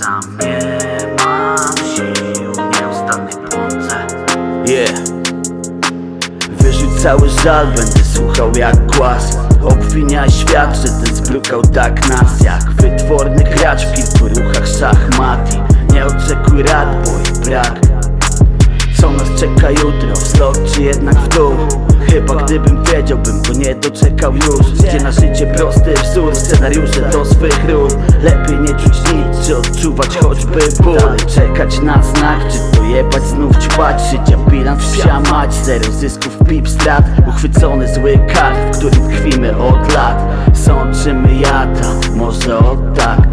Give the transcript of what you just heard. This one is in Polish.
Sam nie mam sił, nieustannej błądze. Wyrzuć cały żal, będę słuchał jak głaz. Obwiniaj świat, że ten zbrukał tak nas. Jak wytworny gracz w kilku ruchach szachmati. Nie oczekuj rad, bo ich brak. Co nas czeka jutro, wzlot czy jednak w dół? Chyba gdybym wiedział, bym go nie doczekał już. Gdzie na życie prosty wzór, scenariusze do swych ról. Lepiej nie czuć nic, czy odczuwać choćby ból. Czekać na znak, czy to jebać, znów ćpać. Życia bilans, psia mać, zero zysków, pip strat. Uchwycony zły kart, w którym tkwimy od lat. Sączymy jata, może od tak.